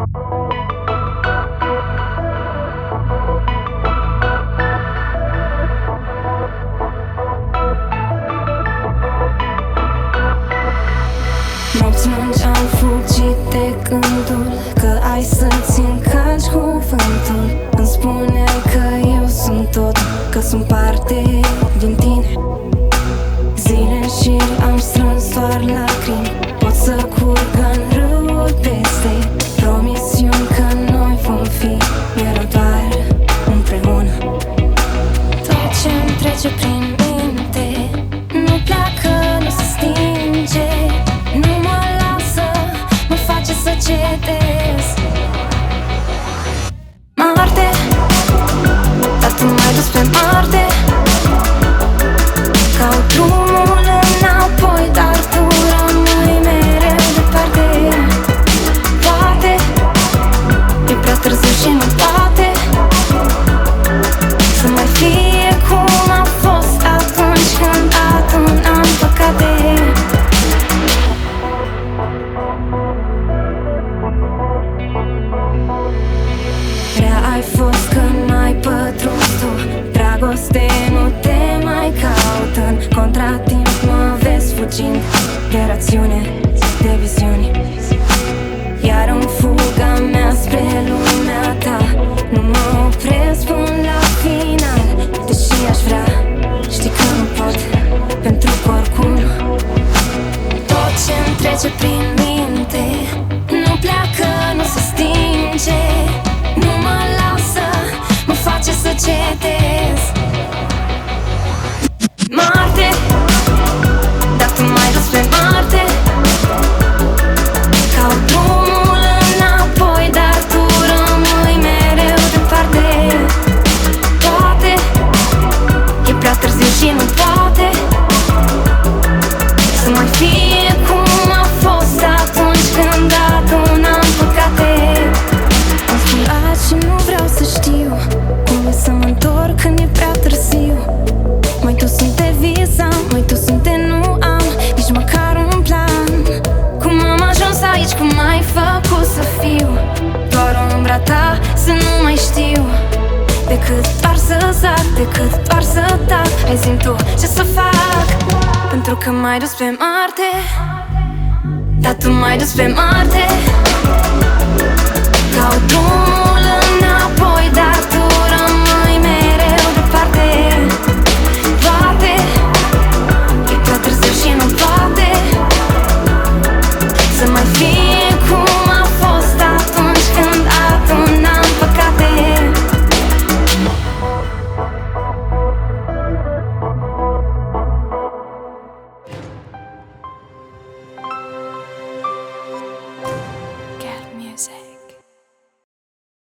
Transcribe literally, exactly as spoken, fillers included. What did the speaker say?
Nopți lungi am fugit de gândul că ai să-ți încalci cuvântul. Îmi spune că eu sunt tot, că sunt parte din tine. Zile în șir am strâns doar lacrimi, pot să curgă în râuri peste promisiuni că noi vom fi mereu doar împreună. Tot ce-mi trece prin minte nu pleacă, nu se stinge, nu mă lasă, mă face să cedez. Marte, dar tu m-ai dus pe Marte. Caut drumul înapoi, dar tu rămâi mereu departe. Poate e prea târziu și nu poate să mai fie cum a fost atunci când adunam păcate. Prea ai fost când n-ai pătruns tu, dragoste nu te mai caut. În contratimp mă vezi fugind de rațiune, de viziuni. Iar în fuga mea spre lumea ta nu mă opresc până la final. Deși aș vrea, știi că nu pot, pentru că oricum tot ce-mi trece prin minte nu pleacă, nu se stinge, nu mă lasă, mă face să cedez. Marte, dar tu m-ai dus pe Marte. Caut drumul înapoi, dar tu rămâi mereu departe. Poate e prea târziu și nu poate să mai fie cum a fost atunci când adunam păcate. Am spus și nu vreau să știu cum e să mă întorc când e prea târziu. Mai tu sunt de visam, mai tu sunt de nu am nici măcar un plan. Cum am ajuns aici, cum ai făcut să fiu doar o umbra ta, să nu mai știu decât doar să zac, decât doar să tac. Hai zi-mi tu ce să fac, pentru că m-ai dus pe Marte. Dar tu m-ai dus pe Marte.